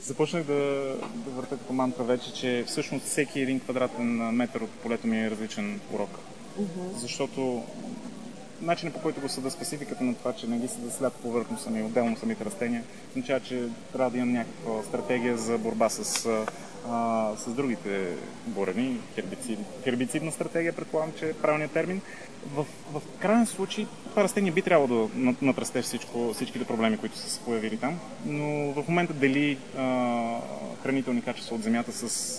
Започнах да върта като мантра вече, че всъщност всеки един квадратен метър от полето ми е различен урок. Защото начинът, по който го съда, спецификата на това, че не ги съда след повърхността ми, отделно самите растения, означава, че трябва да имам някаква стратегия за борба с другите бурени, хербицидна стратегия, предполагам, че е правилният термин. В крайен случай това растение би трябвало да натрасте всичките проблеми, които са се появили там, но в момента дели хранителни качества от земята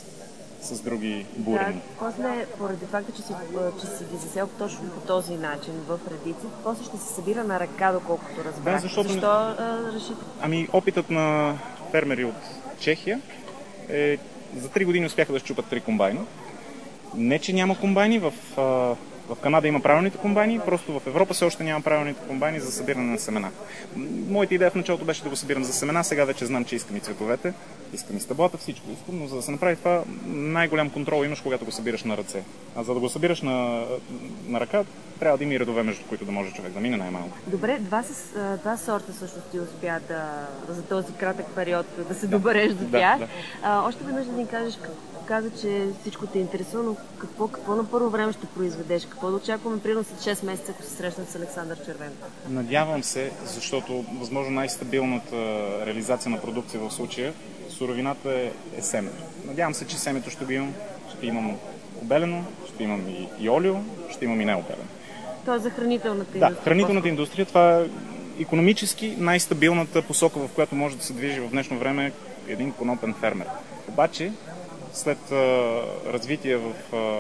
с други бурени. Да, после, поради факта, че си ги засел точно по този начин в редици, после ще се събира на ръка, доколкото разбрах. Да, защото... Защо решите? Ами, опитът на фермери от Чехия е... За 3 години успяха да счупат 3 комбайна. Не, че няма комбайни, в Канада има правилните комбайни, просто в Европа все още няма правилните комбайни за събиране на семена. Моята идея в началото беше да го събирам за семена, сега вече знам, че искам и цветовете, искам и стъблата, всичко искам, но за да се направи това, най-голям контрол имаш, когато го събираш на ръце. А за да го събираш на ръка, трябва да има и редове, между които да може човек да мине най-малко. Добре, два сорта всъщност ти успя за този кратък период да се добереш до тях. Да. Още веднъж да ни кажеш, каза, че всичко те интересува, но какво на първо време ще произведеш? Какво да очакваме примерно след 6 месеца, ако се срещнат с Александър Червенков? Надявам се, защото възможно най-стабилната реализация на продукция в случая, суровината е семето. Надявам се, че семето ще го имам. Ще имам обелено, ще имам и олио, ще имам и необелено. Това е за хранителната индустрия. Да, хранителната индустрия, това е икономически най-стабилната посока, в която може да се движи в днешно време един конопен фермер. Обаче, след развитие в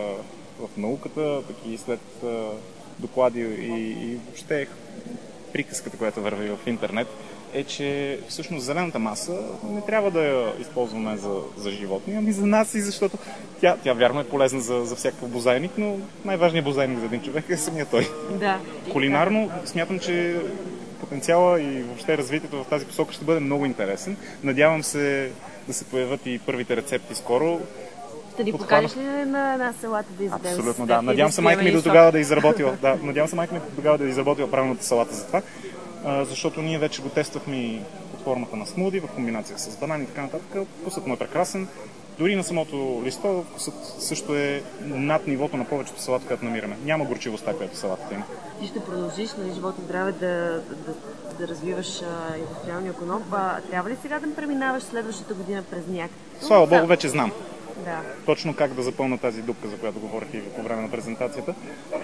науката, пък и след доклади и въобще приказката, която върви в интернет, е, че всъщност зелената маса не трябва да я използваме за животни, ами за нас, и защото тя вярно е полезна за всякакъв бозайник, но най-важният бозайник за един човек е самия той. Да. Кулинарно смятам, че потенциала и въобще развитието в тази посока ще бъде много интересен. Надявам се да се появят и първите рецепти скоро. Ще ни покажеш ли на една салата да изядем? Абсолютно, да. Надявам се майка ми до тогава да е изработила правилната салата за това, защото ние вече го тествахме и под формата на смуди, в комбинация с банани и така нататък. Вкусът му е прекрасен. Дори на самото листо вкусът също е над нивото на повечето салата, която намираме. Няма горчивостта, която салатата има. Ти ще продължиш, на живота и здраве, да развиваш индустриалния коноп. Трябва ли сега да преминаваш следващата година през някакъв? Слава Богу, вече знам. Да. Точно как да запълна тази дупка, за която говорих и по време на презентацията.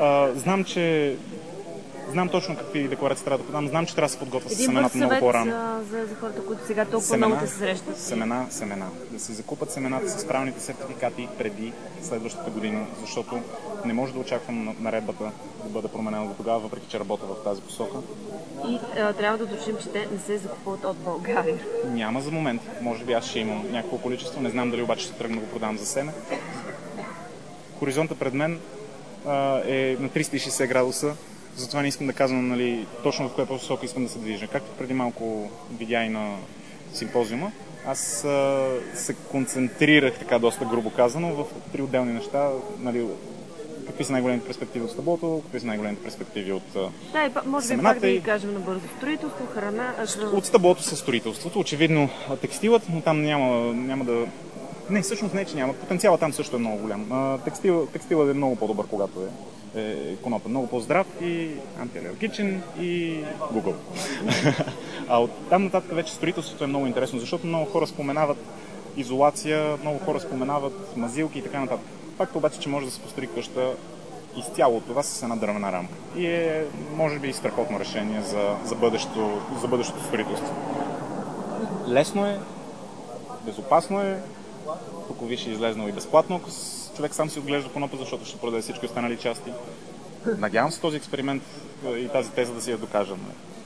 Знам точно какви декларации трябва да подам. Знам, че трябва да се подготвя с семената много по-рано. За хората, които сега толкова много те се срещат. Семена. Да се закупат семената с правилните сертификати преди следващата година, защото не може да очаквам наредбата да бъде променена до тогава, въпреки че работя в тази посока. И трябва да уточним, че те не се закупват от България. Няма за момент. Може би аз ще имам някакво количество. Не знам дали обаче ще тръгна да го продавам за семе. Хоризонта пред мен е на 360 градуса. Затова не искам да казвам точно в коя посока искам да се движа. Както преди малко видя и на симпозиума, аз се концентрирах, така доста грубо казано, в 3 отделни неща. Какви са най-големите перспективи от стъблото, какви са най-големите перспективи от може би пак да ги кажем набързо. Строителство, храна... От стъблото със строителството. Очевидно текстилът, но там няма да... Не, всъщност не, че няма. Потенциалът там също е много голям. Текстилът е много по-добър, когато е конопен. Много по-здрав и антиалергичен и Google. А от там нататък вече строителството е много интересно, защото много хора споменават изолация, много хора споменават мазилки и така нататък. Факт обаче, че може да се построи къща изцяло от това с една дървена рамка. И е, може би, страхотно решение за бъдещото строителство. Лесно е, безопасно е, тук виж е излезнал и безплатно, ако човек сам си отглежда конопа, защото ще продаде всички останали части. Надявам се този експеримент и тази теза да си я докажем.